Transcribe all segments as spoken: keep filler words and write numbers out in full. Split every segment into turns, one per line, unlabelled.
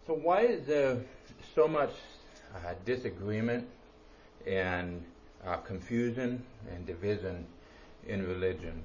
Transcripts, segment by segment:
So why is there so much uh, disagreement and uh, confusion and division in religion?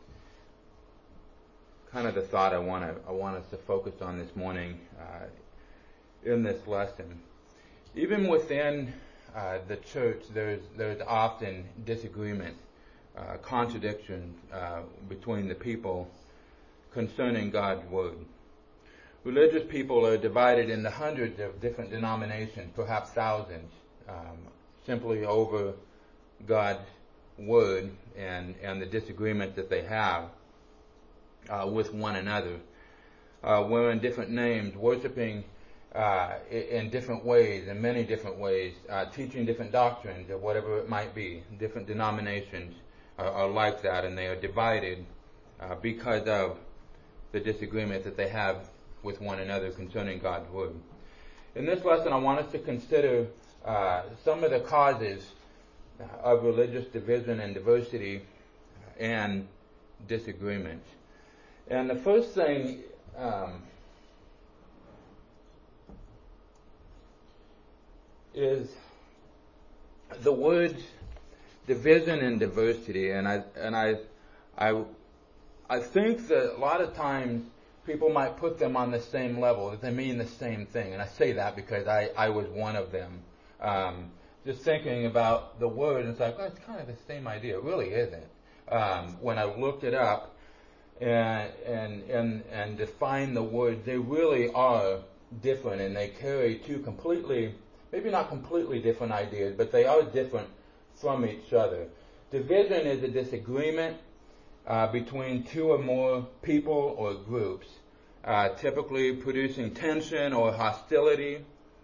Kind of the thought I want to I want us to focus on this morning uh, in this lesson. Even within uh, the church, there's there's often disagreement, uh, contradiction uh, between the people concerning God's word. Religious people are divided into hundreds of different denominations, perhaps thousands, um, simply over God's word and, and the disagreement that they have uh, with one another. Uh, wearing different names, worshiping uh, in different ways, in many different ways, uh, teaching different doctrines or whatever it might be. Different denominations are, are like that, and they are divided uh, because of the disagreement that they have with one another concerning God's word. In this lesson, I want us to consider uh, some of the causes of religious division and diversity and disagreement. And the first thing um, is the words division and diversity, and I and I I I think that a lot of times people might put them on the same level, that they mean the same thing. And I say that because I, I was one of them. Um, just thinking about the word, it's like, oh, it's kind of the same idea. It really isn't. Um, when I looked it up and, and, and, and defined the words, they really are different, and they carry two completely, maybe not completely different ideas, but they are different from each other. Division is a disagreement Uh, between two or more people or groups, uh, typically producing tension or hostility,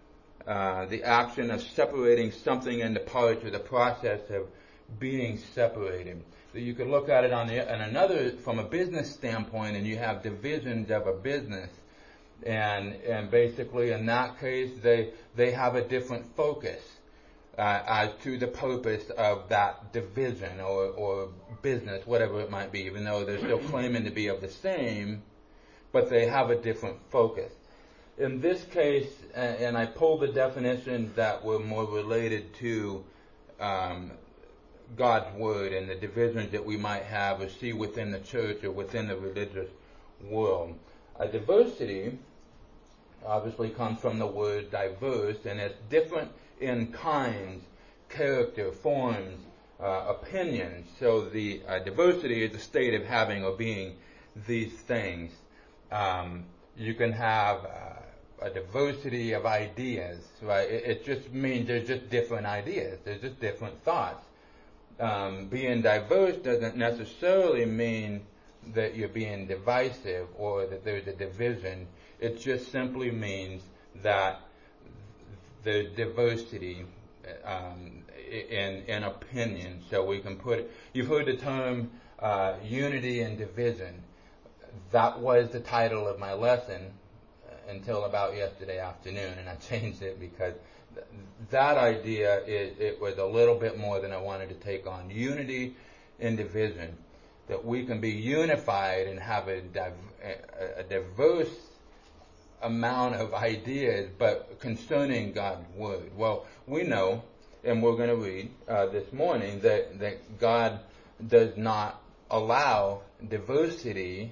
uh, the action of separating something into parts or the process of being separated. So you could look at it on, the, on another, from a business standpoint, and you have divisions of a business, and and basically in that case they they have a different focus Uh, as to the purpose of that division or, or business, whatever it might be, even though they're still claiming to be of the same, but they have a different focus. In this case, and I pulled the definitions that were more related to um, God's word and the divisions that we might have or see within the church or within the religious world. A diversity obviously comes from the word diverse, and it's different in kinds, character, forms, uh, opinions. So the uh, diversity is a state of having or being these things. Um, you can have uh, a diversity of ideas, right? It, it just means there's just different ideas. There's just different thoughts. Um, being diverse doesn't necessarily mean that you're being divisive or that there's a division. It just simply means that the diversity um, in, in opinion. So we can put, you've heard the term uh, unity and division. That was the title of my lesson until about yesterday afternoon, and I changed it because th- that idea, is, it was a little bit more than I wanted to take on. Unity and division. That we can be unified and have a, div- a, a diverse amount of ideas, but concerning God's word. Well, we know, and we're going to read uh, this morning, that, that God does not allow diversity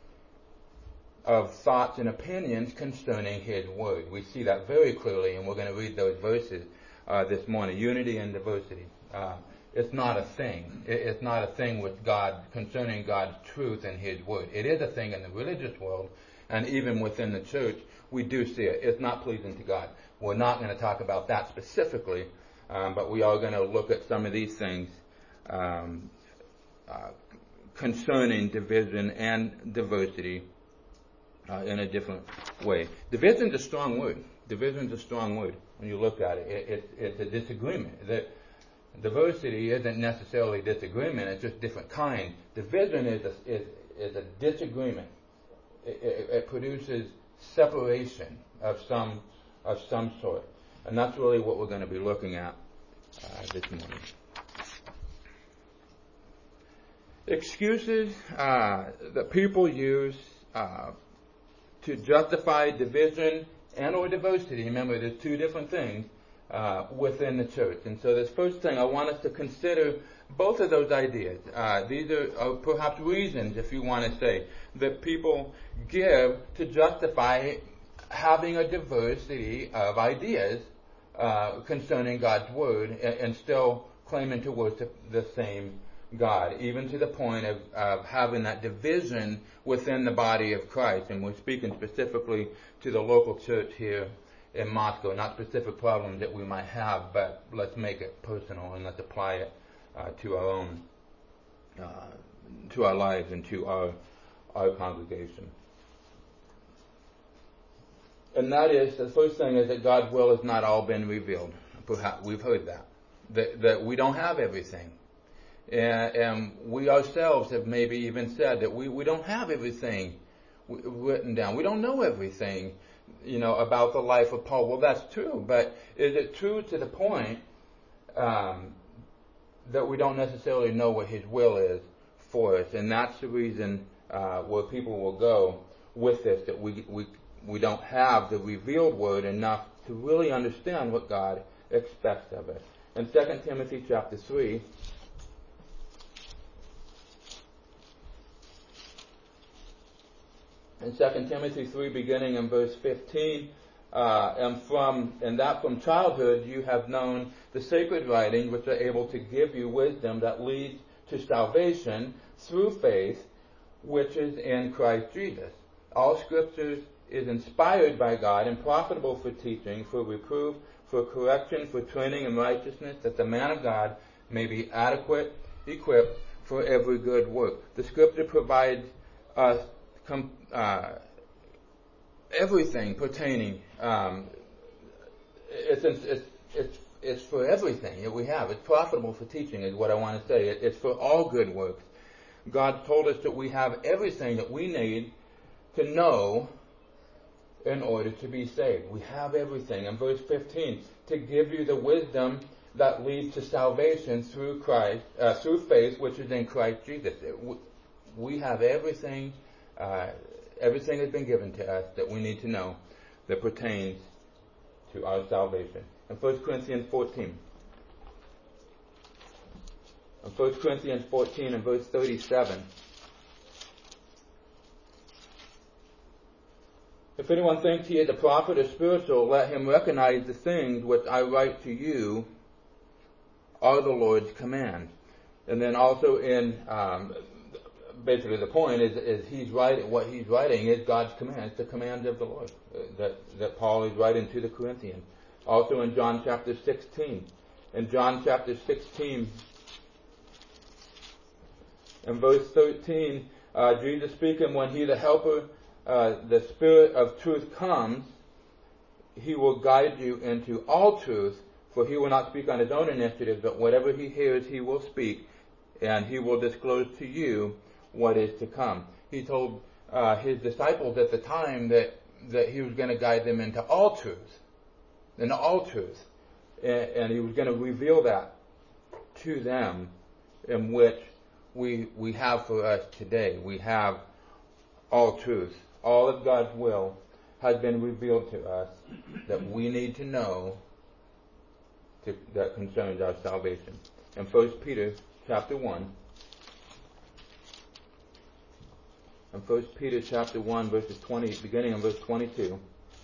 of thoughts and opinions concerning His word. We see that very clearly, and we're going to read those verses uh, this morning. Unity and diversity. Uh, it's not a thing. It, it's not a thing with God, concerning God's truth and His word. It is a thing in the religious world, and even within the church, we do see it. It's not pleasing to God. We're not going to talk about that specifically, um, but we are going to look at some of these things um, uh, concerning division and diversity uh, in a different way. Division is a strong word. Division is a strong word when you look at it. it, it it's a disagreement. That diversity isn't necessarily disagreement. It's just different kind. Division is a, is, is a disagreement. It, it, it produces separation of some of some sort, and that's really what we're going to be looking at uh, this morning. Excuses uh, that people use uh, to justify division and or diversity. Remember, there's two different things uh, within the church. And so this first thing, I want us to consider both of those ideas. Uh, these are, are perhaps reasons, if you want to say, that people give to justify having a diversity of ideas uh, concerning God's Word and, and still claiming to worship the same God, even to the point of, of having that division within the body of Christ. And we're speaking specifically to the local church here in Moscow, not specific problems that we might have, but let's make it personal and let's apply it uh, to our own, uh, to our lives and to our, our congregation. And that is, the first thing is that God's will has not all been revealed. Perhaps we've heard that. That, that we don't have everything. And, and we ourselves have maybe even said that we, we don't have everything w- written down. We don't know everything, you know, about the life of Paul. Well, that's true, but is it true to the point um, that we don't necessarily know what his will is for us? And that's the reason uh, where people will go with this, that we, we, we don't have the revealed word enough to really understand what God expects of us. In Second Timothy chapter three, in Second Timothy three, beginning in verse fifteen, uh, and from and that from childhood you have known the sacred writings, which are able to give you wisdom that leads to salvation through faith, which is in Christ Jesus. All Scriptures is inspired by God and profitable for teaching, for reproof, for correction, for training in righteousness, that the man of God may be adequate, equipped for every good work. The Scripture provides us com- uh, everything pertaining. Um, it's, it's it's it's for everything that we have. It's profitable for teaching, is what I want to say. It, it's for all good works. God told us that we have everything that we need to know in order to be saved. We have everything. In verse fifteen, to give you the wisdom that leads to salvation through Christ, uh, through faith, which is in Christ Jesus. We have everything, uh, everything has been given to us that we need to know that pertains to our salvation. In First Corinthians fourteen, in First Corinthians fourteen and verse thirty-seven, if anyone thinks he is a prophet or spiritual, let him recognize the things which I write to you are the Lord's commands. And then also in, um, basically the point is, is he's writing, what he's writing is God's command. It's the command of the Lord uh, that, that Paul is writing to the Corinthians. Also in John chapter sixteen. In John chapter sixteen, in verse thirteen, uh, Jesus speaking, when he, the helper, Uh, the Spirit of truth comes, he will guide you into all truth, for he will not speak on his own initiative, but whatever he hears he will speak, and he will disclose to you what is to come. He told uh, his disciples at the time that, that he was going to guide them into all truth, into all truth, and, and he was going to reveal that to them, in which we we have for us today. We have all truth. All of God's will has been revealed to us that we need to know to, that concerns our salvation. In First Peter chapter one, in First Peter chapter one, verses twenty, beginning in verse twenty-two,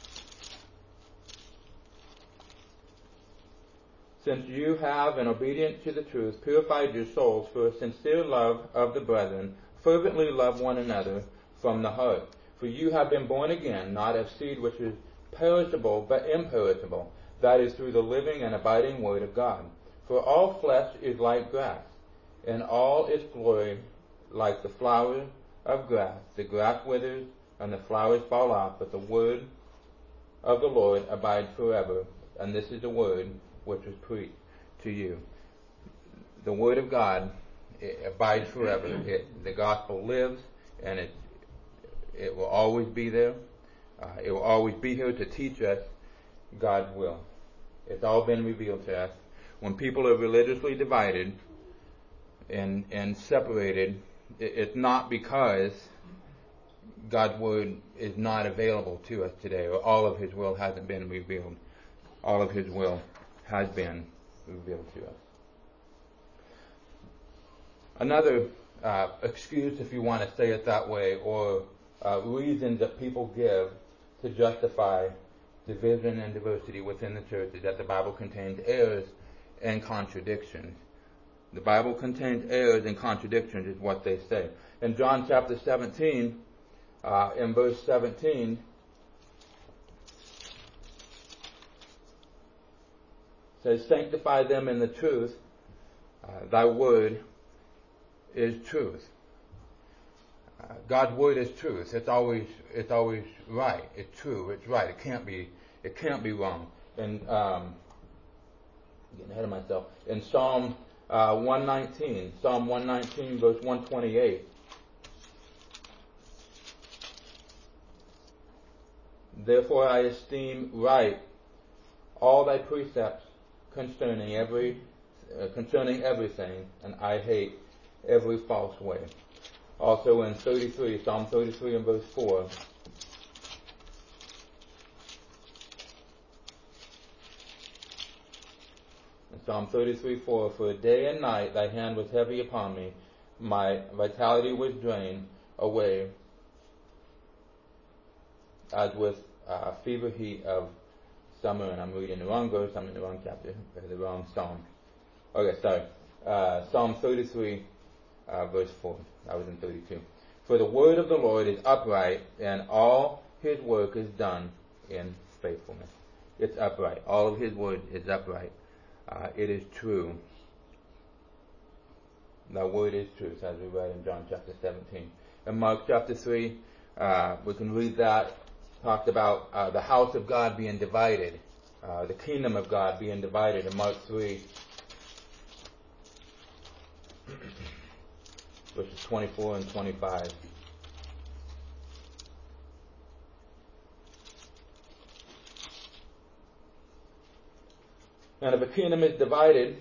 since you have, in obedience to the truth, purified your souls for a sincere love of the brethren, fervently love one another from the heart. For you have been born again, not of seed which is perishable, but imperishable, that is through the living and abiding word of God. For all flesh is like grass, and all its glory like the flower of grass. The grass withers, and the flowers fall off, but the word of the Lord abides forever. And this is the word which was preached to you. The word of God, it abides forever. It, the gospel lives, and it It will always be there. Uh, it will always be here to teach us God's will. It's all been revealed to us. When people are religiously divided and and separated, it, it's not because God's Word is not available to us today, or all of His will hasn't been revealed. All of His will has been revealed to us. Another uh, excuse, if you want to say it that way, or uh, reason that people give to justify division and diversity within the church is that the Bible contains errors and contradictions. The Bible contains errors and contradictions is what they say. In John chapter seventeen, uh, in verse seventeen, it says, "Sanctify them in the truth. Uh, thy word is truth." Uh, God's word is truth. It's always it's always right. It's true. It's right. It can't be it can't be wrong. And um, I'm getting ahead of myself. In Psalm uh, one nineteen, Psalm one nineteen, verse one twenty-eight. "Therefore I esteem right all thy precepts concerning every uh, concerning everything, and I hate every false way." Also in thirty-three, Psalm thirty-three and verse four. In Psalm thirty-three, four, "For day and night thy hand was heavy upon me, my vitality was drained away as with uh, fever heat of summer." And I'm reading the wrong verse, I'm in the wrong chapter, the wrong psalm. Okay, sorry. Uh, Psalm thirty-three, uh, verse four. I was in thirty-two. "For the word of the Lord is upright, and all his work is done in faithfulness." It's upright. All of his word is upright. Uh, it is true. The word is truth, as we read in John chapter seventeen. In Mark chapter three, uh, we can read that. Talked about uh, the house of God being divided, uh, the kingdom of God being divided in Mark three, verses twenty-four and twenty-five. "And if a kingdom is divided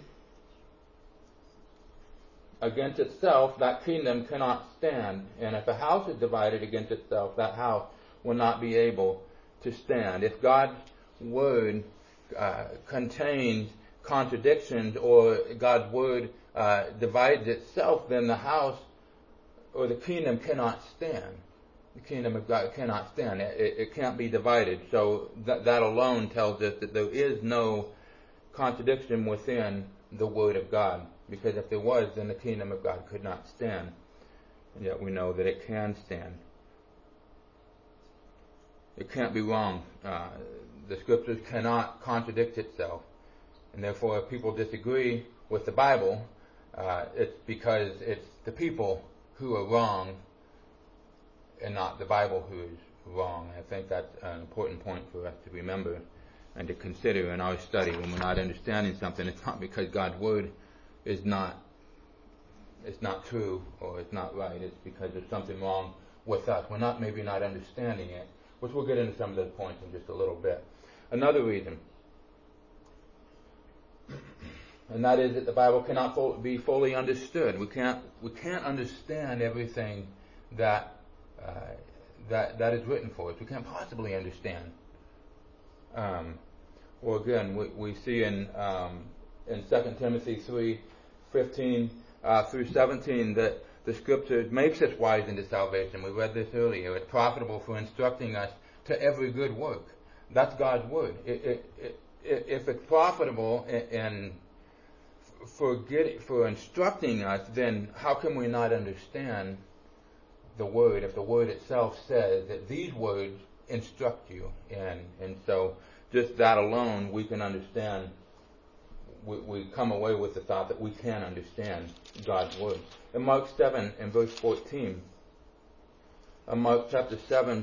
against itself, that kingdom cannot stand. And if a house is divided against itself, that house will not be able to stand." If God's word uh, contains contradictions, or God's word uh, divides itself, then the house or the kingdom cannot stand. The kingdom of God cannot stand. It, it can't be divided. So th- that alone tells us that there is no contradiction within the word of God. Because if there was, then the kingdom of God could not stand. And yet we know that it can stand. It can't be wrong. Uh, the scriptures cannot contradict itself. And therefore, if people disagree with the Bible, uh, it's because it's the people who are wrong and not the Bible who is wrong. I think that's an important point for us to remember and to consider in our study. When we're not understanding something, it's not because God's word is not it's not true or it's not right. It's because there's something wrong with us. We're not maybe not understanding it, which we'll get into some of those points in just a little bit. Another reason, and that is that the Bible cannot fo- be fully understood. We can't we can't understand everything that uh, that that is written for us. We can't possibly understand. Um, well, again, we, we see in um, in Second Timothy three fifteen uh, through seventeen that the Scripture makes us wise into salvation. We read this earlier. It's profitable for instructing us to every good work. That's God's word. It, it, it, it, if it's profitable in for get, for instructing us, then how can we not understand the word if the word itself says that these words instruct you? And and so just that alone, we can understand. We, we come away with the thought that we can understand God's word. In Mark seven and verse fourteen, in Mark chapter seven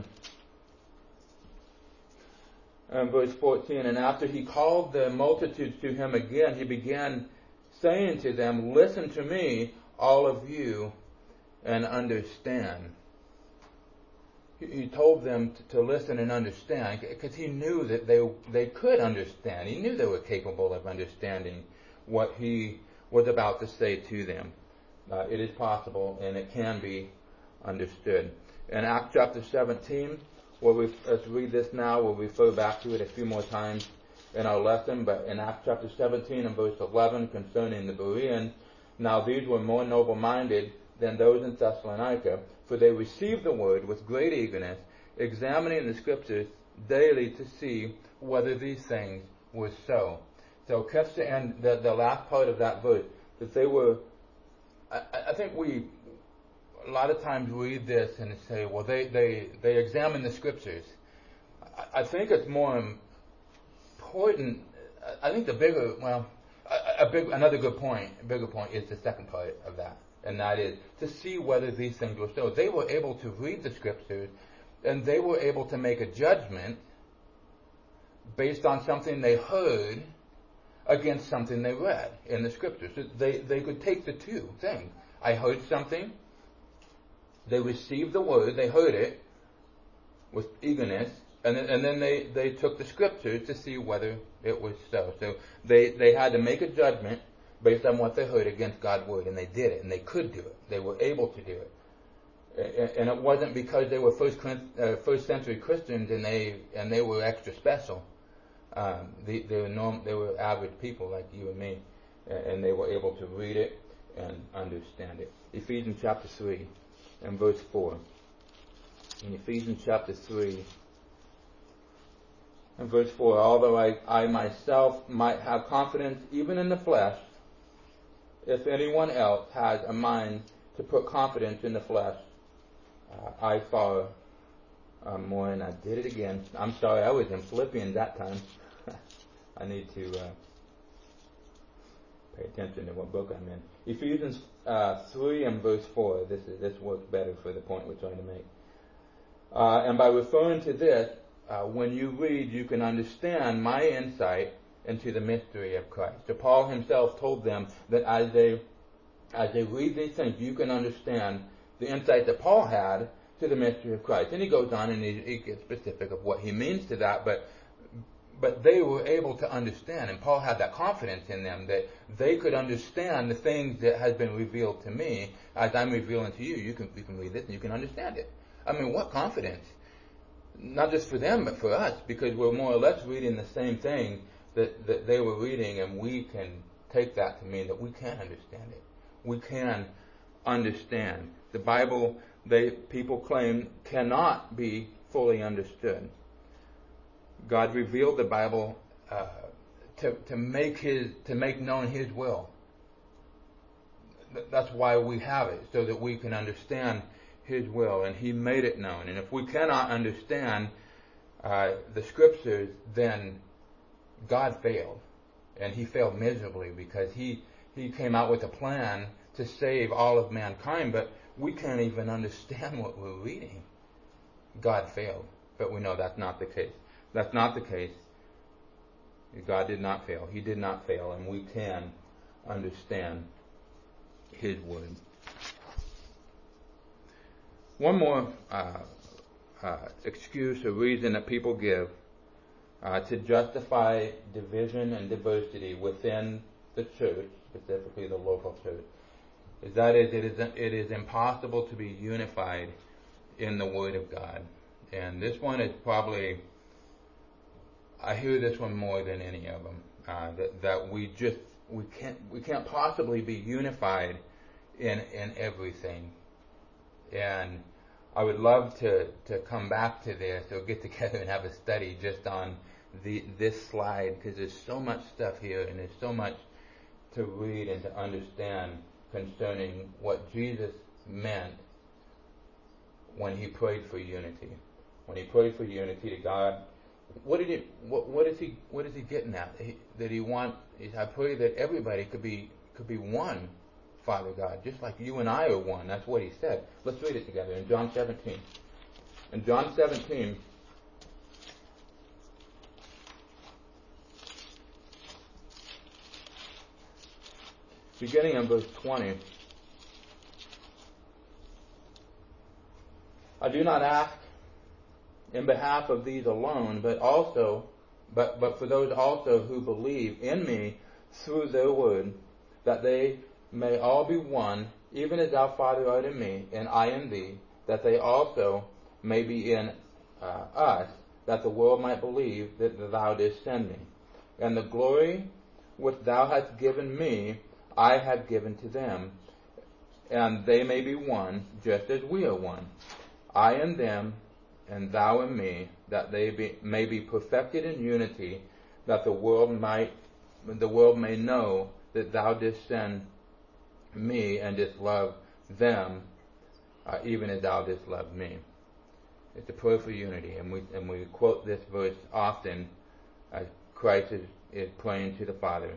and verse fourteen, "And after he called the multitudes to him again, he began saying to them, Listen to me, all of you, and understand." He told them to listen and understand because he knew that they they could understand. He knew they were capable of understanding what he was about to say to them. Uh, it is possible and it can be understood. in Acts chapter seventeen. We'll re- let's read this now. We'll refer back to it a few more times in our lesson. But in Acts chapter seventeen and verse eleven, concerning the Bereans, now these were more noble-minded than those in Thessalonica, for they received the word with great eagerness, examining the scriptures daily to see whether these things were so. So catch the end, the, the last part of that verse, that they were, I, I think we a lot of times read this and say, well, they, they, they examine the scriptures. I, I think it's more important, I think the bigger, well, a, a big, another good point, a bigger point is the second part of that, and that is to see whether these things were so. They were able to read the scriptures, and they were able to make a judgment based on something they heard against something they read in the scriptures. So they, they could take the two things. I heard something, they received the word, they heard it with eagerness, and then, and then they, they took the scriptures to see whether it was so. So they, they had to make a judgment based on what they heard against God's word, and they did it, and they could do it. They were able to do it. And it wasn't because they were first uh, first century Christians and they and they were extra special. Um, they, they were norm, they were average people like you and me, and they were able to read it and understand it. Ephesians chapter three and verse four. In Ephesians chapter three and verse four, although I, I myself might have confidence even in the flesh, if anyone else has a mind to put confidence in the flesh, uh, I far uh, more, and I did it again. I'm sorry, I was in Philippians that time. I need to uh, pay attention to what book I'm in. Ephesians uh, three and verse four. This is this works better for the point we're trying to make. Uh, and by referring to this, uh, when you read, you can understand my insight into the mystery of Christ. So Paul himself told them that as they as they read these things, you can understand the insight that Paul had to the mystery of Christ. And he goes on and he, he gets specific of what he means to that, but but they were able to understand, and Paul had that confidence in them that they could understand the things that has been revealed to me as I'm revealing to you. You can you can read this and you can understand it. I mean, what confidence? Not just for them, but for us, because we're more or less reading the same thing that, that they were reading, and we can take that to mean that we can understand it. We can understand. The Bible, they people claim, cannot be fully understood. God revealed the Bible uh, to to make his to make known His will. That's why we have it, so that we can understand His will, and He made it known. And if we cannot understand uh, the Scriptures, then God failed, and He failed miserably, because He He came out with a plan to save all of mankind, but we can't even understand what we're reading. God failed, but we know that's not the case. That's not the case. God did not fail. He did not fail, and we can understand His word. One more uh, uh, excuse or reason that people give uh, to justify division and diversity within the church, specifically the local church, is that it is, it is impossible to be unified in the Word of God. And this one is probably, I hear this one more than any of them, uh, that, that we just, we can't, we can't possibly be unified in, in everything. And I would love to, to come back to this or get together and have a study just on the, this slide, because there's so much stuff here and there's so much to read and to understand concerning what Jesus meant when He prayed for unity. When He prayed for unity to God, what did he? What, what is he? What is He getting at? He, that He want? I pray that everybody could be could be one, Father God, just like you and I are one. That's what He said. Let's read it together in John seventeen. In John seventeen, beginning in verse twenty. I do not ask in behalf of these alone, but also, but, but for those also who believe in me through their word, that they may all be one, even as thou, Father, art in me, and I in thee, that they also may be in uh, us, that the world might believe that thou didst send me. And the glory which thou hast given me, I have given to them, and they may be one, just as we are one. I and them, and thou and me, that they be, may be perfected in unity, that the world might, the world may know that thou didst send me and didst love them, uh, even as thou didst love me. It's a prayer for unity, and we and we quote this verse often as Christ is, is praying to the Father.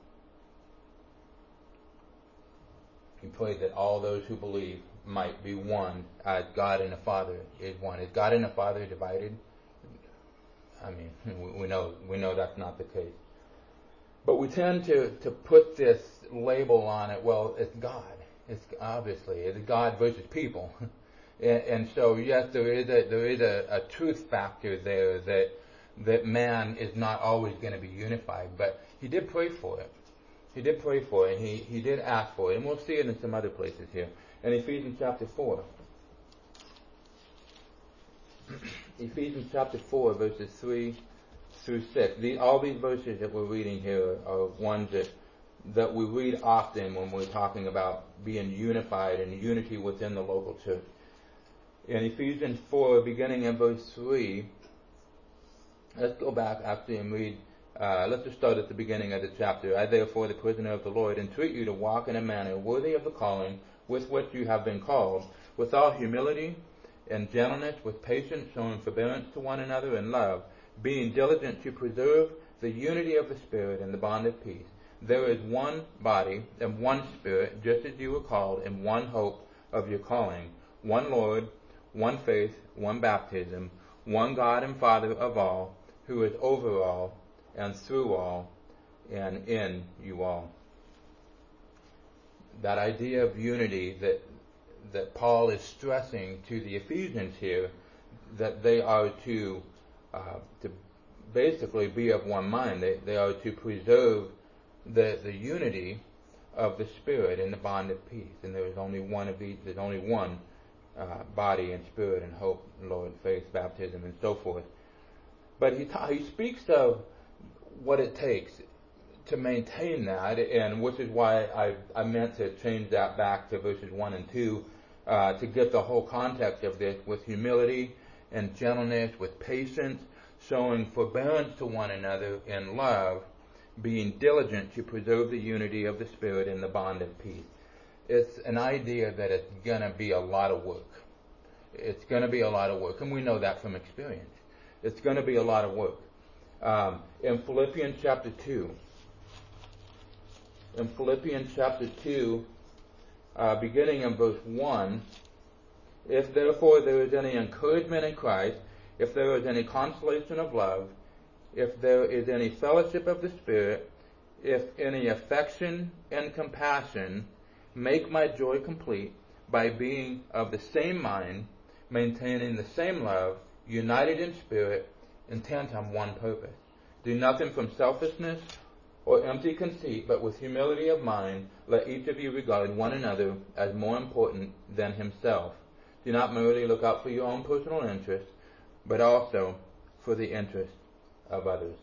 He prayed that all those who believe might be one, as God and the Father is one. Is God and the Father divided? I mean, we, we know we know that's not the case. But we tend to, to put this label on it. Well, it's God. It's obviously it's God versus people, and, and so yes, there is a there is a, a truth factor there that that man is not always going to be unified. But he did pray for it. He did pray for it. And he he did ask for it, and we'll see it in some other places here. In Ephesians chapter four, Ephesians chapter four, verses three through six. The, all these verses that we're reading here are ones that that we read often when we're talking about being unified and unity within the local church. In Ephesians four, beginning in verse three, let's go back actually and read, uh, let's just start at the beginning of the chapter. I therefore, the prisoner of the Lord, entreat you to walk in a manner worthy of the calling with which you have been called, with all humility and gentleness, with patience, showing forbearance to one another in love, being diligent to preserve the unity of the Spirit in the bond of peace. There is one body and one Spirit, just as you were called, in one hope of your calling, one Lord, one faith, one baptism, one God and Father of all, who is over all and through all and in you all. That idea of unity that that Paul is stressing to the Ephesians here, that they are to uh, to basically be of one mind. They they are to preserve the the unity of the Spirit in the bond of peace. And there is only one of these. There's only one uh, body and Spirit and hope, Lord, faith, baptism, and so forth. But he ta- he speaks of what it takes to maintain that, and which is why I I meant to change that back to verses one and two uh, to get the whole context of this, with humility and gentleness, with patience, showing forbearance to one another in love, being diligent to preserve the unity of the Spirit in the bond of peace. It's an idea that it's going to be a lot of work. It's going to be a lot of work, and we know that from experience. It's going to be a lot of work. Um, in Philippians chapter two, in Philippians chapter two, uh, beginning in verse one, if therefore there is any encouragement in Christ, if there is any consolation of love, if there is any fellowship of the Spirit, if any affection and compassion, make my joy complete by being of the same mind, maintaining the same love, united in spirit, intent on one purpose. Do nothing from selfishness or empty conceit, but with humility of mind, let each of you regard one another as more important than himself. Do not merely look out for your own personal interest, but also for the interest of others.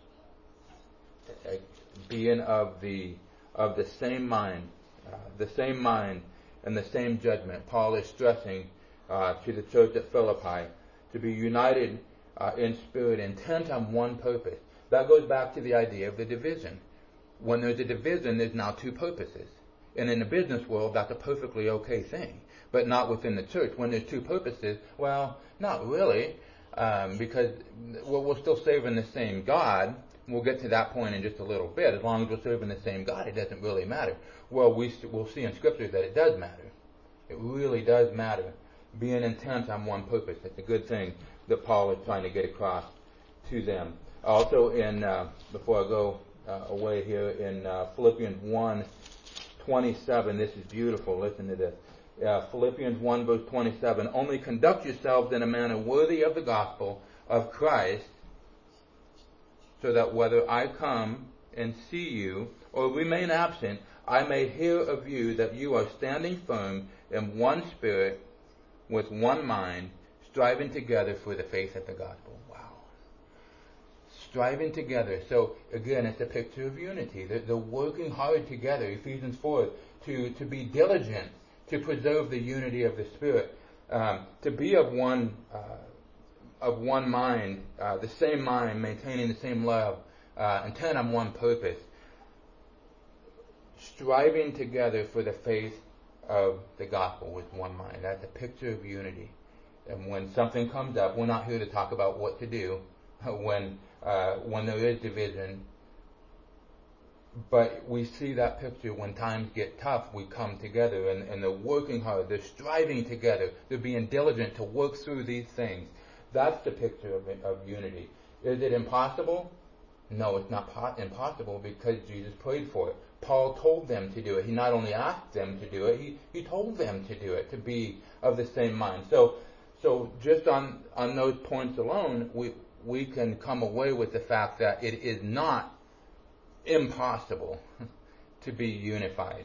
Being of the of the same mind, uh, the same mind and the same judgment. Paul is stressing uh, to the church at Philippi to be united uh, in spirit, intent on one purpose. That goes back to the idea of the division. When there's a division, there's now two purposes. And in the business world, that's a perfectly okay thing. But not within the church. When there's two purposes, well, not really. Um, because well, we're still serving the same God. We'll get to that point in just a little bit. As long as we're serving the same God, it doesn't really matter. Well, we, we'll see in Scripture that it does matter. It really does matter. Being intent on one purpose. It's a good thing that Paul is trying to get across to them. Also, in uh, before I go uh, away here, in uh, Philippians one twenty-seven, this is beautiful. Listen to this. Uh, Philippians one verse twenty-seven, only conduct yourselves in a manner worthy of the gospel of Christ, so that whether I come and see you or remain absent, I may hear of you that you are standing firm in one spirit, with one mind, striving together for the faith of the gospel. Wow. Striving together. So again, it's a picture of unity. They're, they're working hard together. Ephesians four, to, to be diligent to preserve the unity of the Spirit, um, to be of one uh, of one mind, uh, the same mind, maintaining the same love, uh, intent on one purpose, striving together for the faith of the gospel with one mind. That's a picture of unity. And when something comes up, we're not here to talk about what to do when uh, when there is division. But we see that picture when times get tough, we come together and, and they're working hard, they're striving together, they're being diligent to work through these things. That's the picture of, of unity. Is it impossible? No, it's not po- impossible because Jesus prayed for it. Paul told them to do it. He not only asked them to do it, he, he told them to do it, to be of the same mind. So so just on, on those points alone, we we can come away with the fact that it is not impossible to be unified.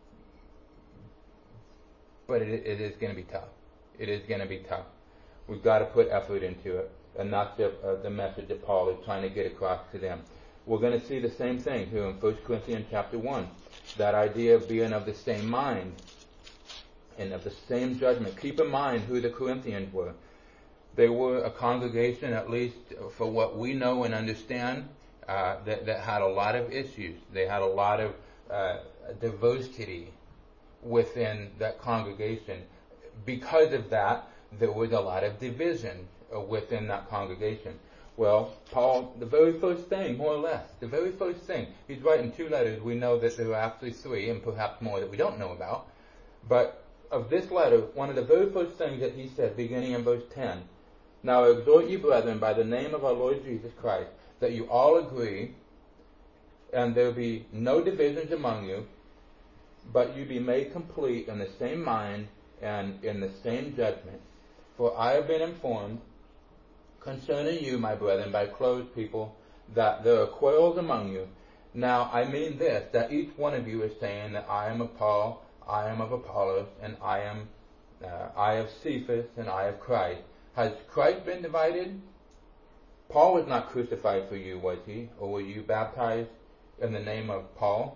But it, it is going to be tough. It is going to be tough. We've got to put effort into it. And that's the, uh, the message that Paul is trying to get across to them. We're going to see the same thing here in First Corinthians chapter one. That idea of being of the same mind and of the same judgment. Keep in mind who the Corinthians were. They were a congregation, at least for what we know and understand, uh, that, that had a lot of issues. They had a lot of uh, diversity within that congregation. Because of that, there was a lot of division within that congregation. Well, Paul, the very first thing, more or less, the very first thing, he's writing two letters. We know that there are actually three, and perhaps more that we don't know about. But of this letter, one of the very first things that he said, beginning in verse ten, "Now I exhort you, brethren, by the name of our Lord Jesus Christ, that you all agree, and there be no divisions among you, but you be made complete in the same mind and in the same judgment. For I have been informed concerning you, my brethren, by close people, that there are quarrels among you. Now I mean this, that each one of you is saying that I am of Paul, I am of Apollos, and I am uh, I of Cephas, and I of Christ. Has Christ been divided? Paul was not crucified for you, was he? Or were you baptized in the name of Paul?"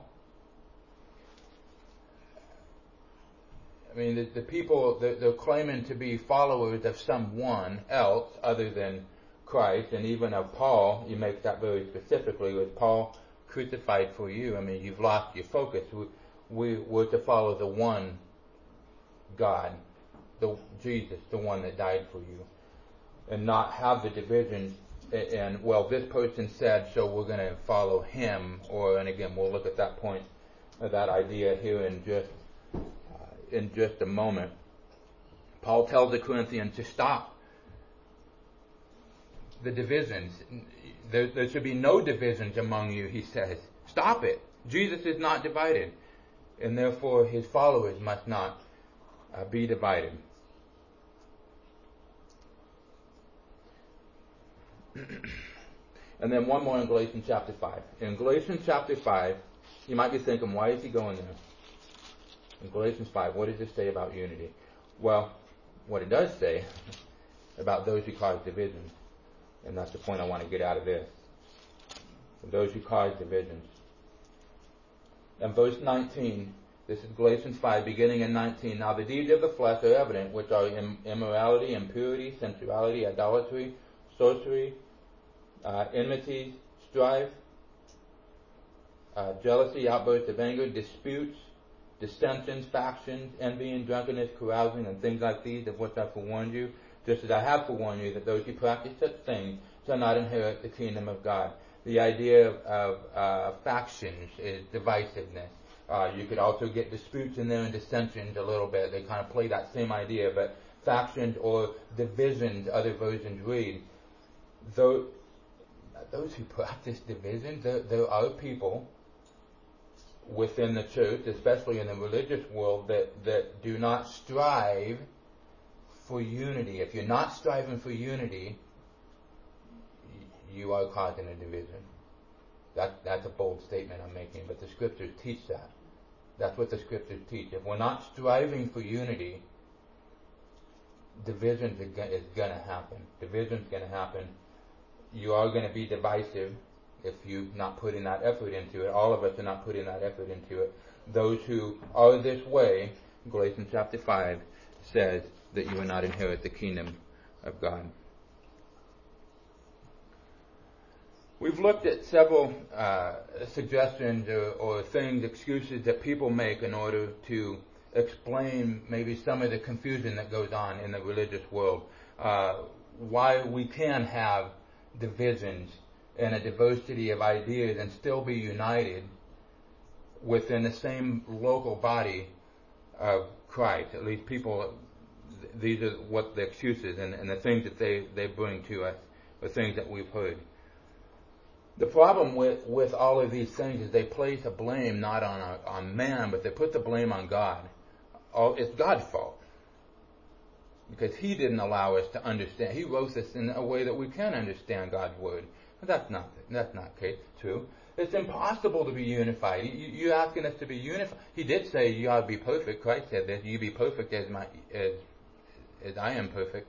I mean, the, the people, they're, they're claiming to be followers of someone else other than Christ, and even of Paul. You make that very specifically. Was Paul crucified for you? I mean, you've lost your focus. We, we were to follow the one God, the Jesus, the one that died for you, and not have the divisions. And, well, this person said, so we're going to follow him. Or, and again, we'll look at that point, that idea here in just in just a moment. Paul tells the Corinthians to stop the divisions. There, there should be no divisions among you, he says. Stop it. Jesus is not divided, and therefore his followers must not uh, be divided. And then one more in Galatians chapter five. In Galatians chapter five, you might be thinking, why is he going there? In Galatians five, what does it say about unity? Well, what it does say about those who cause divisions, and that's the point I want to get out of this. Those who cause divisions. In verse nineteen, this is Galatians five, beginning in nineteen. "Now the deeds of the flesh are evident, which are immorality, impurity, sensuality, idolatry, sorcery, uh, enmity, strife, uh, jealousy, outbursts of anger, disputes, dissensions, factions, envying, drunkenness, carousing, and things like these, of which I forewarned you, just as I have forewarned you, that those who practice such things shall not inherit the kingdom of God." The idea of, of uh, factions is divisiveness. Uh, you could also get disputes in there and dissensions a little bit. They kind of play that same idea, but factions or divisions, other versions read. Though, those who practice divisions, there, there are people within the church, especially in the religious world, that, that do not strive for unity. If you're not striving for unity, you are causing a division. That, that's a bold statement I'm making, but the scriptures teach that. That's what the scriptures teach. If we're not striving for unity, divisions is going to happen. Division's going to happen. You are going to be divisive if you're not putting that effort into it. All of us are not putting that effort into it. Those who are this way, Galatians chapter five says that you will not inherit the kingdom of God. We've looked at several uh, suggestions or, or things, excuses that people make in order to explain maybe some of the confusion that goes on in the religious world. Uh, why we can have divisions and a diversity of ideas and still be united within the same local body of Christ. At least people, these are what the excuses and, and the things that they, they bring to us, the things that we've heard. The problem with, with all of these things is they place a blame not on a, on man, but they put the blame on God. All, it's God's fault. Because He didn't allow us to understand. He wrote this in a way that we can understand God's Word. But that's not that's not true. It's impossible to be unified. You, you're asking us to be unified. He did say you ought to be perfect. Christ said that you be perfect as my as as I am perfect.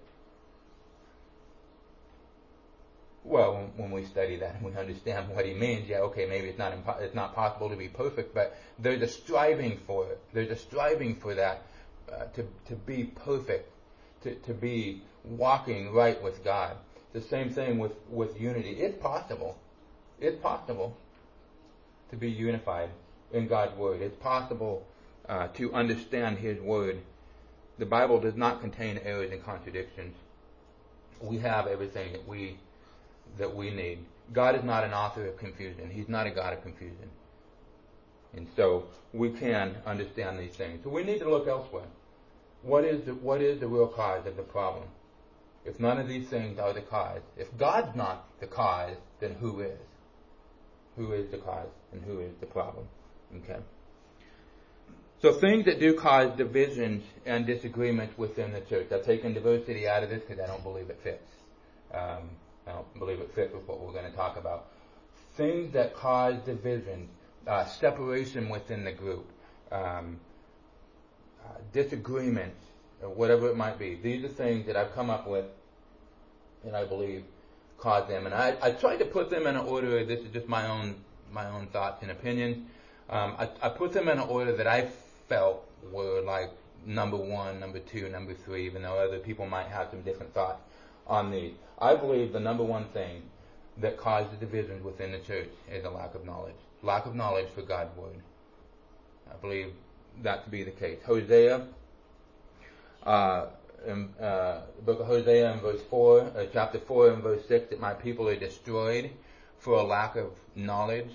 Well, when we study that and we understand what He means, yeah, okay, maybe it's not impo- it's not possible to be perfect, but there's a striving for it. There's a striving for that uh, to to be perfect, to to be walking right with God. The same thing with, with unity. It's possible. It's possible to be unified in God's Word. It's possible uh, to understand His Word. The Bible does not contain errors and contradictions. We have everything that we that we need. God is not an author of confusion. He's not a God of confusion. And so we can understand these things. So we need to look elsewhere. What is the, what is the real cause of the problem? If none of these things are the cause, if God's not the cause, then who is? Who is the cause and who is the problem? Okay. So things that do cause divisions and disagreements within the church. I've taken diversity out of this because I don't believe it fits. Um, I don't believe it fits with what we're going to talk about. Things that cause division, uh, separation within the group, um, uh, disagreements, or whatever it might be. These are things that I've come up with and I believe cause them. And I, I tried to put them in an order. This is just my own my own thoughts and opinions. Um, I, I put them in an order that I felt were like number one, number two, number three, even though other people might have some different thoughts on these. I believe the number one thing that causes divisions within the church is a lack of knowledge. Lack of knowledge for God's Word. I believe that to be the case. Hosea, uh, in uh, the book of Hosea in verse four, uh, chapter four and verse six, that my people are destroyed for a lack of knowledge.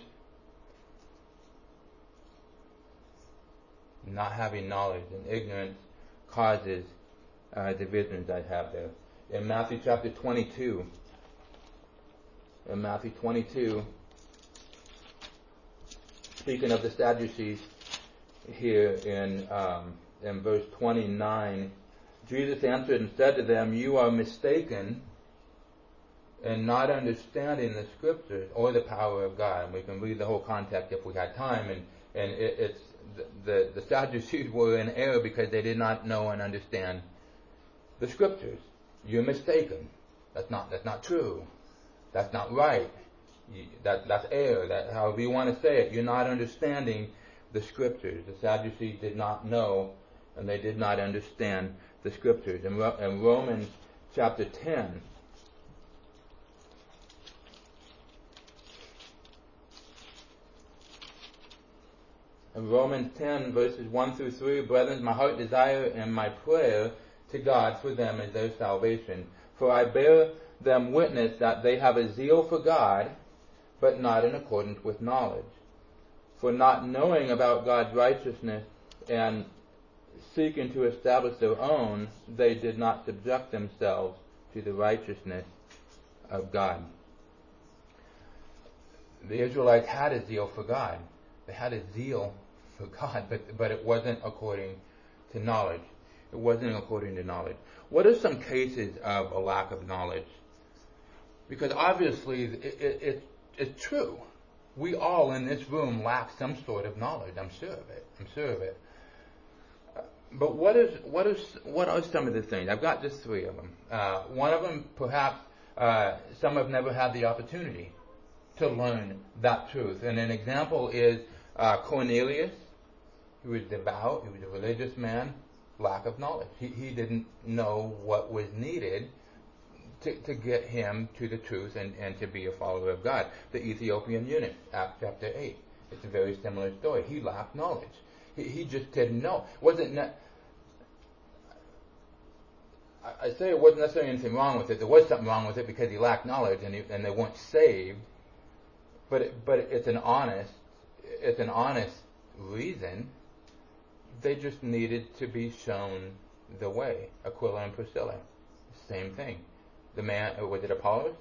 Not having knowledge and ignorance causes uh, divisions I have there. In Matthew chapter twenty-two, in Matthew twenty-two, speaking of the Sadducees, here in um, in verse twenty-nine, Jesus answered and said to them, "You are mistaken in not understanding the Scriptures or the power of God." And we can read the whole context if we had time. And and it, it's the, the the Sadducees were in error because they did not know and understand the Scriptures. You're mistaken. That's not that's not true. That's not right. You, that that's error. That however you want to say it. You're not understanding the Scriptures. The Sadducees did not know and they did not understand the Scriptures. In, in Romans chapter ten, in Romans ten verses one through three, brethren, my heart desire and my prayer to God for them is their salvation. For I bear them witness that they have a zeal for God, but not in accordance with knowledge. For not knowing about God's righteousness and seeking to establish their own, they did not subject themselves to the righteousness of God. The Israelites had a zeal for God. They had a zeal for God, but but it wasn't according to knowledge. It wasn't according to knowledge. What are some cases of a lack of knowledge? Because obviously it, it, it, it's true. We all in this room lack some sort of knowledge. I'm sure of it. I'm sure of it. but what is what is what are some of the things? I've got just three of them. Uh, one of them, perhaps, uh, some have never had the opportunity to learn that truth. And an example is uh, Cornelius. He was devout. He was a religious man. Lack of knowledge. He he didn't know what was needed to to get him to the truth and, and to be a follower of God. The Ethiopian eunuch, Acts chapter eight. It's a very similar story. He lacked knowledge. He, he just didn't know. Wasn't ne- I, I say it wasn't necessarily anything wrong with it. There was something wrong with it because he lacked knowledge and he, and they weren't saved. But it, but it's an honest it's an honest reason. They just needed to be shown the way. Aquila and Priscilla, same thing. The man, was it Apollos?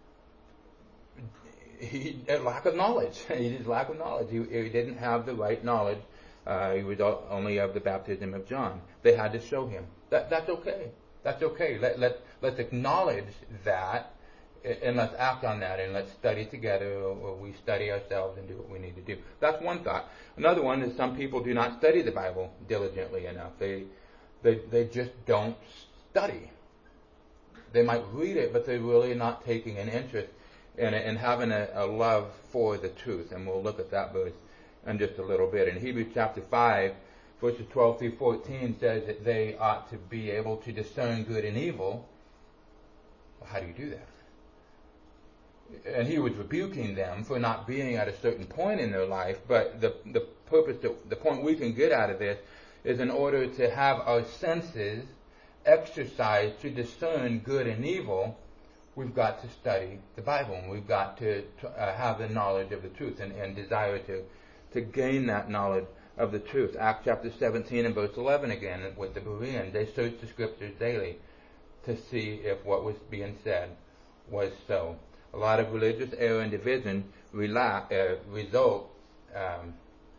He had lack of knowledge. He just lack of knowledge. He, he didn't have the right knowledge. Uh, he was only of the baptism of John. They had to show him. That that's okay. That's okay. Let let let's acknowledge that, and let's act on that, and let's study together, or, or we study ourselves and do what we need to do. That's one thought. Another one is some people do not study the Bible diligently enough. They they they just don't study. They might read it, but they're really not taking an interest in it and having a, a love for the truth. And we'll look at that verse in just a little bit. In Hebrews chapter five, verses twelve through fourteen says that they ought to be able to discern good and evil. Well, how do you do that? And he was rebuking them for not being at a certain point in their life, but the the purpose, that, the point we can get out of this is in order to have our senses exercised to discern good and evil, we've got to study the Bible, and we've got to, to uh, have the knowledge of the truth and, and desire to, to gain that knowledge of the truth. Acts chapter seventeen and verse eleven again with the Bereans, they searched the scriptures daily to see if what was being said was so. A lot of religious error and division rela- uh, result. Um,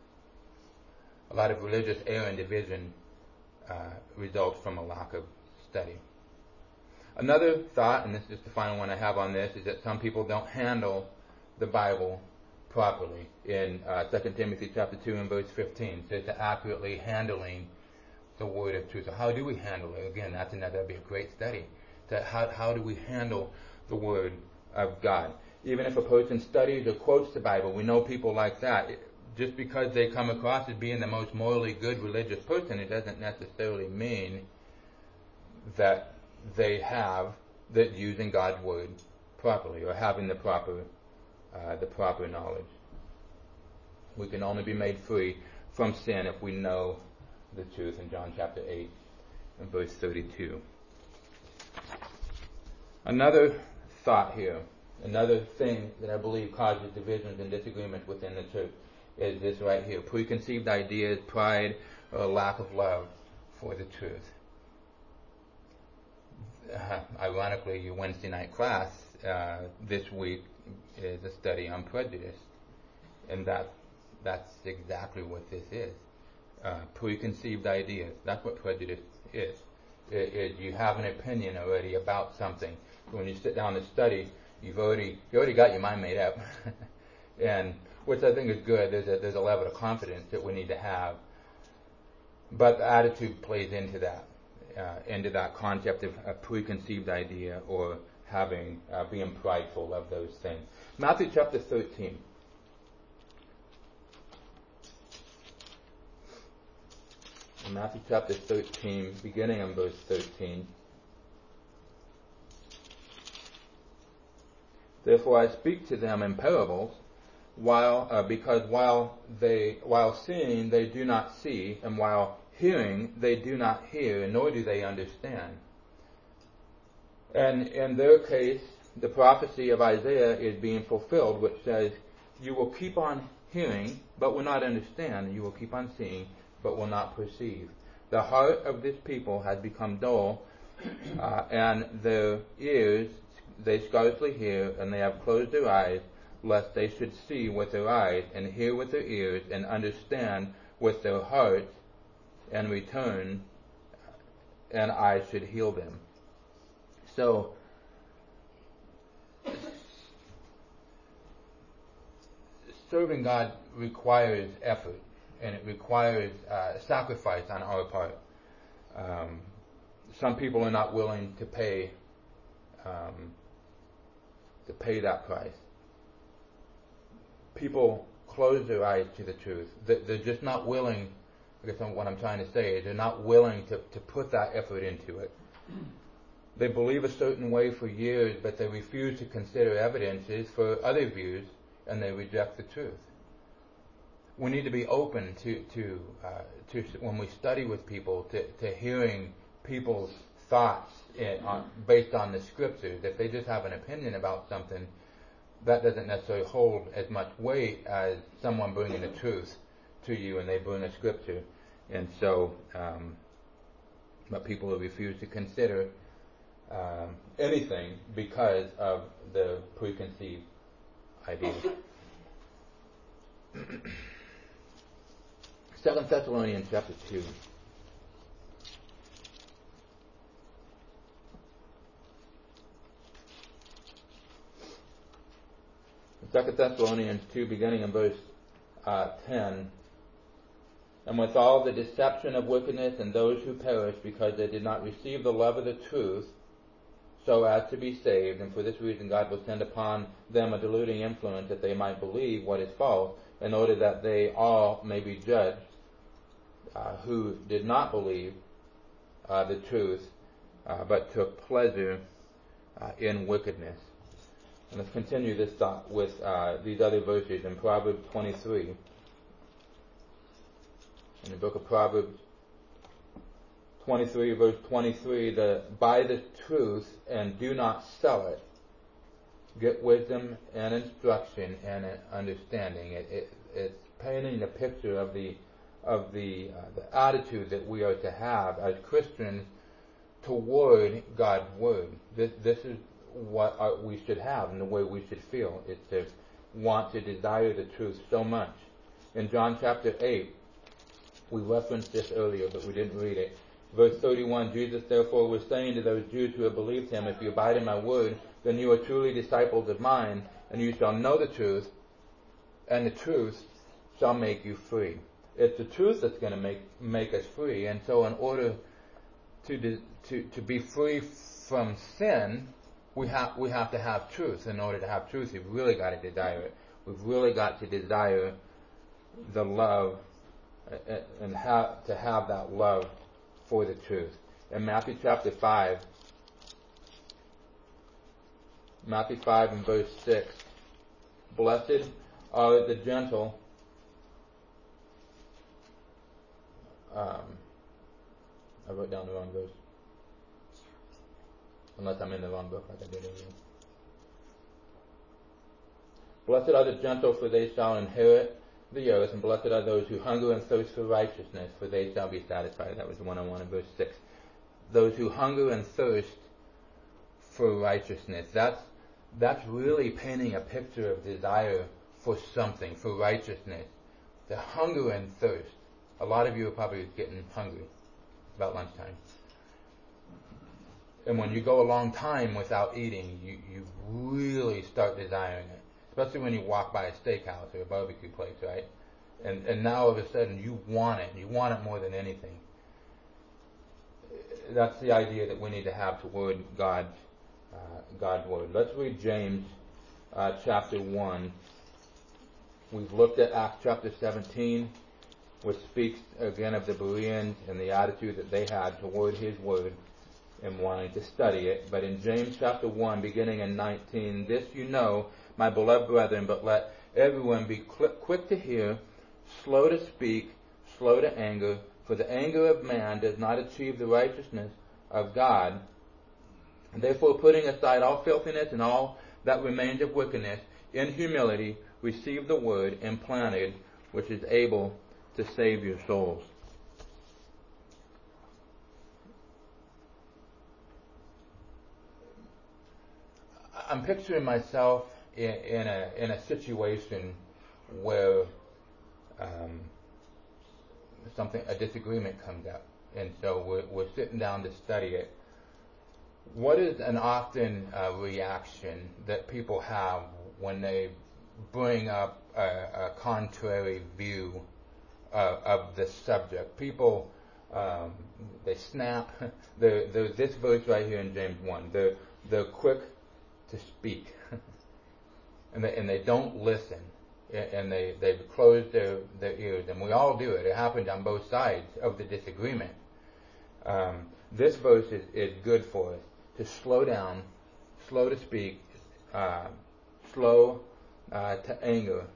a lot of religious error and division uh, results from a lack of study. Another thought, and this is the final one I have on this, is that some people don't handle the Bible properly. In uh, Second Timothy chapter two and verse fifteen, it says to accurately handling the word of truth. So how do we handle it? Again, that's another, that'd be a great study. To how how do we handle the word of God? Even if a person studies or quotes the Bible, we know people like that. Just because they come across as being the most morally good religious person, it doesn't necessarily mean that they have that using God's word properly or having the proper uh, the proper knowledge. We can only be made free from sin if we know the truth in John chapter eight and verse thirty-two. Another thought here, another thing that I believe causes divisions and disagreements within the church is this right here: preconceived ideas, pride, or a lack of love for the truth. Uh, ironically, your Wednesday night class uh, this week is a study on prejudice, and that that's exactly what this is. Uh, preconceived ideas. That's what prejudice is. It, it, you have an opinion already about something. So when you sit down to study, you've already you already got your mind made up, and which I think is good. There's a there's a level of confidence that we need to have, but the attitude plays into that. Uh, into that concept of a preconceived idea or having uh, being prideful of those things. Matthew chapter thirteen. In Matthew chapter thirteen, beginning in verse thirteen. Therefore I speak to them in parables, while uh, because while they while seeing they do not see, and while hearing they do not hear, nor do they understand. And in their case, the prophecy of Isaiah is being fulfilled, which says, you will keep on hearing, but will not understand. You will keep on seeing, but will not perceive. The heart of this people has become dull, uh, and their ears they scarcely hear, and they have closed their eyes, lest they should see with their eyes, and hear with their ears, and understand with their hearts, and return, and I should heal them. So, serving God requires effort, and it requires uh, sacrifice on our part. Um, some people are not willing to pay um, to pay that price. People close their eyes to the truth. They're just not willing. I guess what I'm trying to say is they're not willing to, to put that effort into it. They believe a certain way for years, but they refuse to consider evidences for other views, and they reject the truth. We need to be open to to uh, to when we study with people to, to hearing people's thoughts in, on, based on the scriptures. If they just have an opinion about something, that doesn't necessarily hold as much weight as someone bringing the truth to you, and they bring a scripture. And so, um, but people refuse to consider um, anything because of the preconceived ideas. Second Thessalonians chapter two. Second Thessalonians two, beginning in verse uh, ten. And with all the deception of wickedness and those who perish because they did not receive the love of the truth, so as to be saved, and for this reason God will send upon them a deluding influence that they might believe what is false, in order that they all may be judged uh, who did not believe uh, the truth, uh, but took pleasure uh, in wickedness. And let's continue this thought with uh, these other verses in Proverbs twenty-three. In the book of Proverbs twenty-three, verse twenty-three, the buy the truth and do not sell it. Get wisdom and instruction and understanding. It, it, it's painting a picture of the of the uh, the attitude that we are to have as Christians toward God's word. This this is what our, we should have and the way we should feel. It's to want to desire the truth so much. In John chapter eight, we referenced this earlier, but we didn't read it. Verse thirty-one, Jesus therefore was saying to those Jews who have believed him, if you abide in my word, then you are truly disciples of mine, and you shall know the truth, and the truth shall make you free. It's the truth that's going to make make us free. And so in order to to to be free from sin, we have we have to have truth. In order to have truth, we've really got to desire it. We've really got to desire the love and have to have that love for the truth. In Matthew chapter five, Matthew five and verse six, blessed are the gentle, um, I wrote down the wrong verse, unless I'm in the wrong book like I did earlier. Blessed are the gentle, for they shall inherit the earth, and blessed are those who hunger and thirst for righteousness, for they shall be satisfied. That was one oh one in verse six. Those who hunger and thirst for righteousness. That's that's really painting a picture of desire for something, for righteousness. The hunger and thirst. A lot of you are probably getting hungry about lunchtime. And when you go a long time without eating, you, you really start desiring it. Especially when you walk by a steakhouse or a barbecue place, right? And and now all of a sudden you want it. You want it more than anything. That's the idea that we need to have toward God's, uh, God's word. Let's read James uh, chapter one. We've looked at Acts chapter seventeen, which speaks again of the Bereans and the attitude that they had toward his word and wanting to study it. But in James chapter one, beginning in nineteen, this you know, my beloved brethren, but let everyone be quick to hear, slow to speak, slow to anger, for the anger of man does not achieve the righteousness of God. And therefore, putting aside all filthiness and all that remains of wickedness, in humility receive the word implanted, which is able to save your souls. I'm picturing myself in, in a in a situation where um, something a disagreement comes up, and so we're we're sitting down to study it. What is an often uh, reaction that people have when they bring up a, a contrary view uh, of the subject? People Um, they snap. They're, they're this verse right here in James one. They're, they're quick to speak. and, they, and they don't listen. And they, they've closed their, their ears. And we all do it. It happens on both sides of the disagreement. Um, this verse is, is good for us to slow down, slow to speak, uh, slow uh, to anger,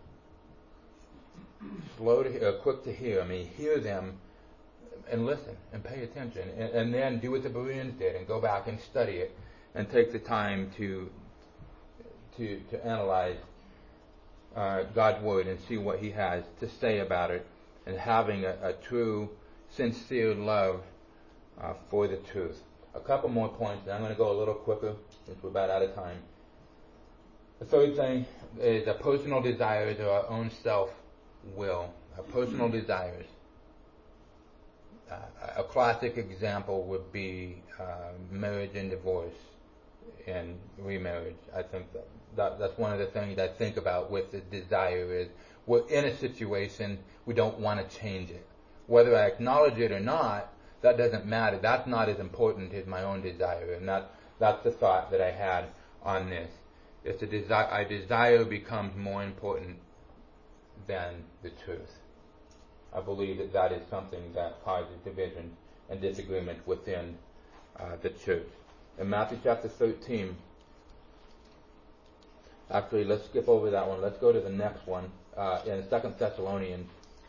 slow to hear, quick to hear. I mean, hear them and listen and pay attention, and, and then do what the Bereans did and go back and study it and take the time to to to analyze uh, God's word and see what He has to say about it, and having a, a true, sincere love uh, for the truth. A couple more points, and I'm going to go a little quicker since we're about out of time. The third thing is our personal desires or our own self-will. Our personal desires. Uh, a classic example would be uh, marriage and divorce and remarriage. I think that, that that's one of the things I think about with the desire is we're in a situation, we don't want to change it. Whether I acknowledge it or not, that doesn't matter. That's not as important as my own desire. And that that's the thought that I had on this. It's a desire, our desire becomes more important than the truth. I believe that that is something that causes division and disagreement within uh, the church. In Matthew chapter thirteen, actually let's skip over that one. Let's go to the next one uh, in Second Thessalonians.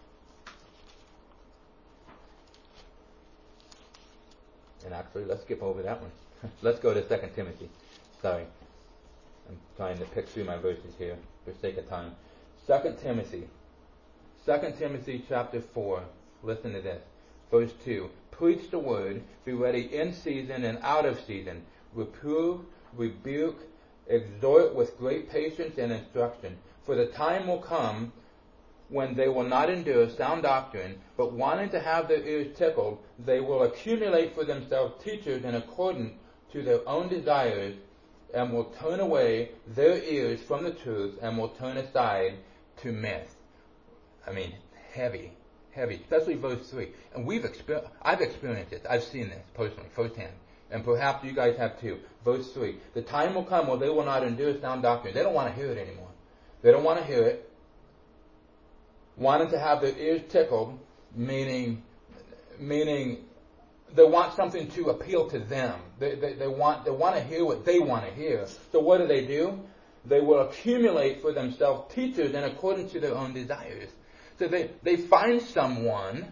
And actually, let's skip over that one. Let's go to Second Timothy. Sorry. I'm trying to pick through my verses here for sake of time. Second Timothy. Second Timothy chapter four. Listen to this. Verse two. Preach the word. Be ready in season and out of season. Reprove, rebuke, exhort with great patience and instruction. For the time will come when they will not endure sound doctrine, but wanting to have their ears tickled, they will accumulate for themselves teachers in accordance to their own desires, and will turn away their ears from the truth, and will turn aside to myth. I mean, heavy, heavy, especially verse three. And we've exper- I've experienced it. I've seen this personally, firsthand. And perhaps you guys have too. Verse three. The time will come when they will not endure sound doctrine. They don't want to hear it anymore. They don't want to hear it. Wanting to have their ears tickled, meaning, meaning they want something to appeal to them. They, they, they want, they want to hear what they want to hear. So what do they do? They will accumulate for themselves teachers in accordance to their own desires. So they, they find someone.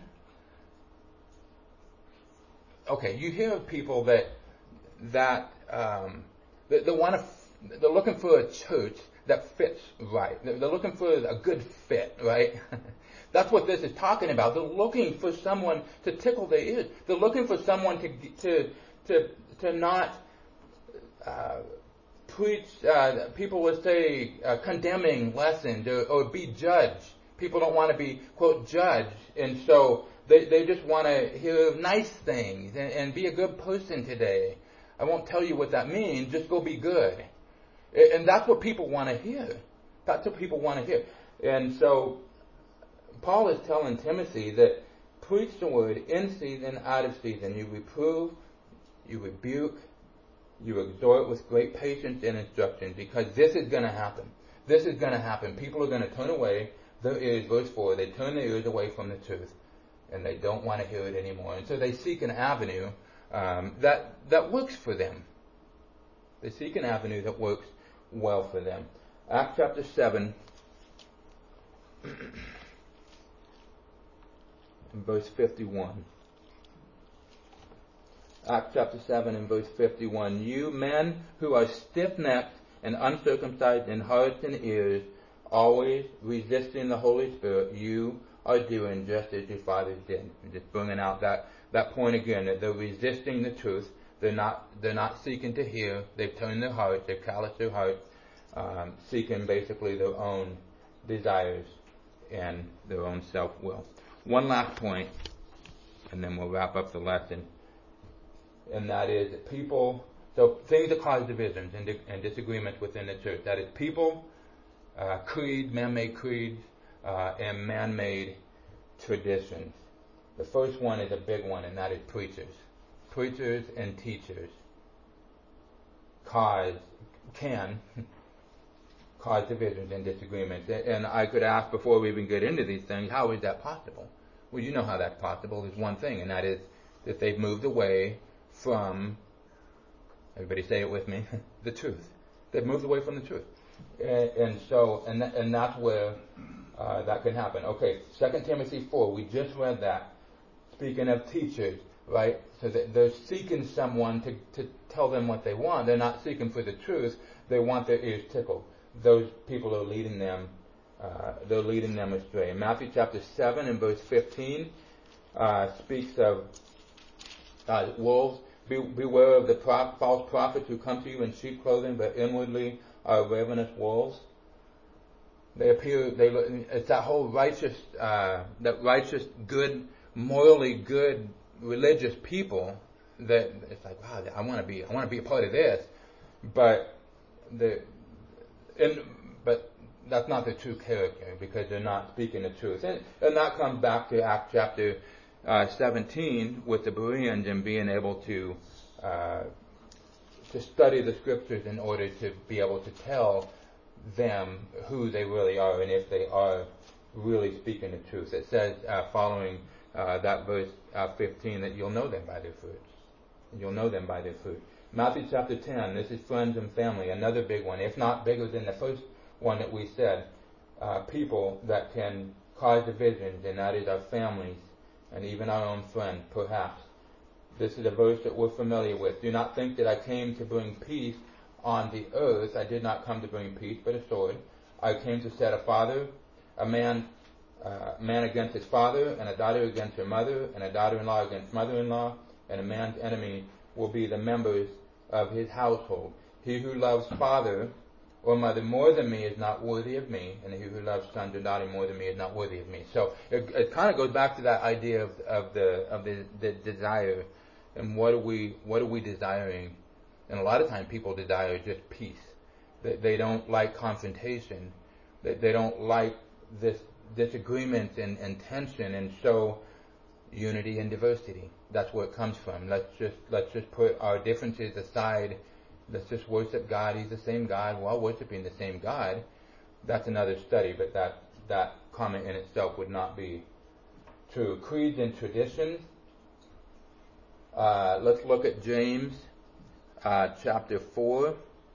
Okay, you hear of people that that um, they, they want to. They're looking for a church that fits right. They're looking for a good fit, right? That's what this is talking about. They're looking for someone to tickle their ears. They're looking for someone to to to to not uh, preach. Uh, people would say uh, condemning lessons or, or be judged. People don't want to be quote judged, and so they they just want to hear nice things and, and be a good person today. I won't tell you what that means. Just go be good. And that's what people want to hear. That's what people want to hear. And so Paul is telling Timothy that preach the word in season, out of season. You reprove, you rebuke, you exhort with great patience and instruction, because this is going to happen. This is going to happen. People are going to turn away their ears, verse four, they turn their ears away from the truth, and they don't want to hear it anymore. And so they seek an avenue um, that, that works for them. They seek an avenue that works well for them. Acts chapter seven, and verse fifty-one. Acts chapter seven and verse fifty-one. You men who are stiff-necked and uncircumcised in hearts and ears, always resisting the Holy Spirit, you are doing just as your fathers did. I'm just bringing out that, that point again, that they're resisting the truth. They're not, they're not seeking to hear. They've turned their hearts, they've calloused their hearts, um, seeking basically their own desires and their own self-will. One last point, and then we'll wrap up the lesson. And that is that people, so things that cause divisions and, di- and disagreements within the church. That is people, uh, creed, man-made creeds, uh, and man-made traditions. The first one is a big one, and that is preachers. Preachers and teachers cause, can cause divisions and disagreements. And I could ask before we even get into these things, how is that possible? Well, you know how that's possible. There's one thing, and that is that they've moved away from, everybody say it with me, the truth. They've moved away from the truth. And, and so, and, th- and that's where uh, that can happen. Okay, Second Timothy four, we just read that. Speaking of teachers, right? So that they're seeking someone to, to tell them what they want. They're not seeking for the truth. They want their ears tickled. Those people are leading them, uh, they're leading them astray. Matthew chapter seven and verse fifteen uh, speaks of uh, wolves. Be, beware of the pro- false prophets who come to you in sheep clothing, but inwardly are ravenous wolves. They appear. They look, it's that whole righteous, uh, that righteous, good, morally good, religious people that it's like, wow, I want to be. I want to be a part of this, but the, and but that's not the true character because they're not speaking the truth, and and that comes back to Acts chapter uh, seventeen with the Bereans and being able to uh, to study the scriptures in order to be able to tell them who they really are and if they are really speaking the truth. It says uh, following uh, that verse uh, fifteen that you'll know them by their fruits. You'll know them by their fruit. Matthew chapter ten, this is friends and family, another big one, if not bigger than the first one that we said. Uh, people that can cause divisions, and that is our families and even our own friends, perhaps. This is a verse that we're familiar with. Do not think that I came to bring peace on the earth. I did not come to bring peace, but a sword. I came to set a father, a man, uh, man against his father, and a daughter against her mother, and a daughter-in-law against mother-in-law, and a man's enemy will be the members of his household. He who loves father or mother more than me is not worthy of me, and he who loves son or daughter more than me is not worthy of me. So it, it kind of goes back to that idea of, of the of the, the desire, and what are we what are we desiring? And a lot of times people desire just peace. They, they don't like confrontation. They, they don't like this disagreement and, and tension, and so unity and diversity. That's where it comes from. Let's just let's just put our differences aside. Let's just worship God. He's the same God. While worshiping the same God, that's another study, but that that comment in itself would not be true. Creeds and traditions. Uh, let's look at James uh, chapter four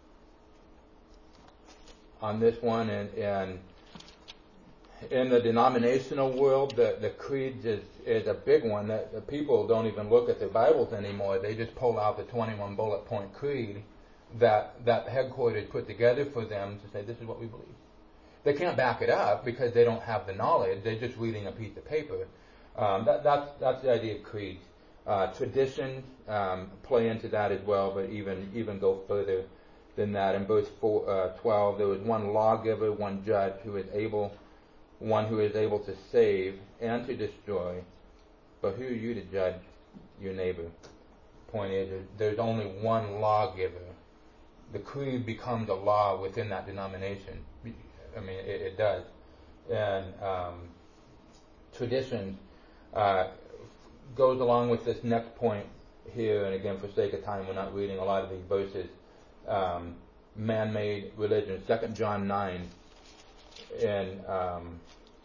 on this one, and, and in the denominational world, the, the creeds is, is a big one. That the people don't even look at their Bibles anymore. They just pull out the twenty-one bullet point creed that that headquarters put together for them to say, this is what we believe. They can't back it up because they don't have the knowledge. They're just reading a piece of paper. Um, that, that's that's the idea of creeds. Uh, traditions um, play into that as well, but even even go further than that. In verse four, uh, twelve, there was one lawgiver, one judge who is able. One who is able to save and to destroy. But who are you to judge your neighbor? Point is, there's only one lawgiver. The creed becomes a law within that denomination. I mean, it, it does. And um, tradition uh, goes along with this next point here. And again, for sake of time, we're not reading a lot of these verses. Um, man-made religion. Second John nine. And um,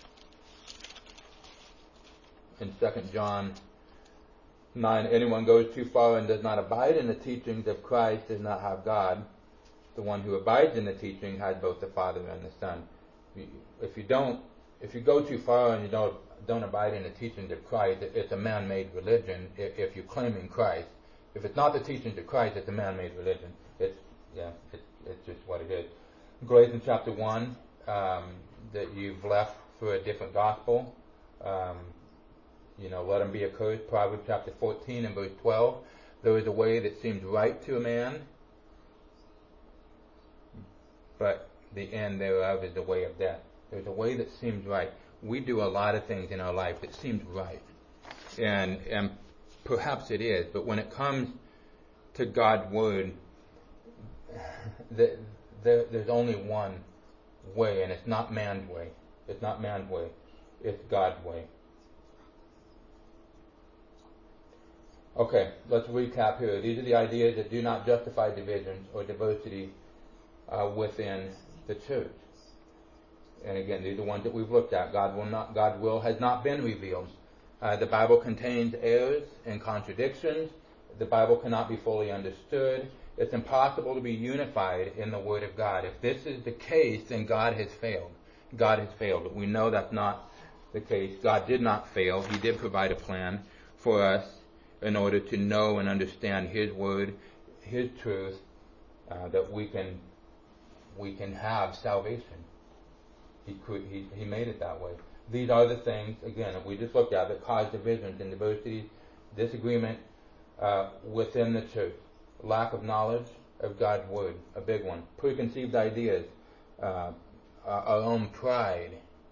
in Second John nine, anyone goes too far and does not abide in the teachings of Christ does not have God. The one who abides in the teaching has both the Father and the Son. If you don't, if you go too far and you don't don't abide in the teachings of Christ, it's a man-made religion. If you're claiming Christ, if it's not the teachings of Christ, it's a man-made religion. It's yeah, it's it's just what it is. Galatians chapter one. Um, that you've left for a different gospel. Um, you know, let them be accursed. Proverbs chapter fourteen and verse twelve. There is a way that seems right to a man, but the end thereof is the way of death. There's a way that seems right. We do a lot of things in our life that seems right. And, and perhaps it is, but when it comes to God's word, the, the, there's only one way, and it's not man's way. It's not man's way. It's God's way. Okay, let's recap here. These are the ideas that do not justify divisions or diversity uh, within the church. And again, these are ones that we've looked at. God will not, God's will has not been revealed. Uh, the Bible contains errors and contradictions. The Bible cannot be fully understood. It's impossible to be unified in the Word of God. If this is the case, then God has failed. God has failed. But we know that's not the case. God did not fail. He did provide a plan for us in order to know and understand His Word, His truth, uh, that we can we can have salvation. He, he he made it that way. These are the things, again, that we just looked at, that cause divisions and diversity, disagreement uh, within the church. Lack of knowledge of God's Word, a big one. Preconceived ideas, uh, our own pride,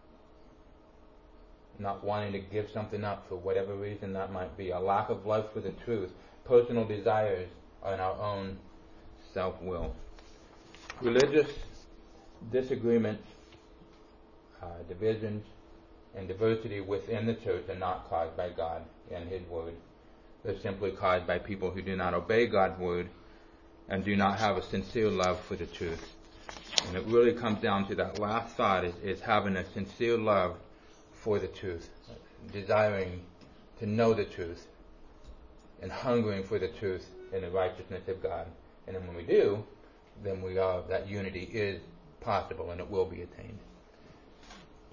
not wanting to give something up for whatever reason that might be, a lack of love for the truth, personal desires, and our own self-will. Religious disagreements, uh, divisions, and diversity within the church are not caused by God and His Word. They're simply caused by people who do not obey God's Word and do not have a sincere love for the truth. And it really comes down to that last thought, is, is having a sincere love for the truth, desiring to know the truth, and hungering for the truth and the righteousness of God. And then when we do, then we are, that unity is possible and it will be attained.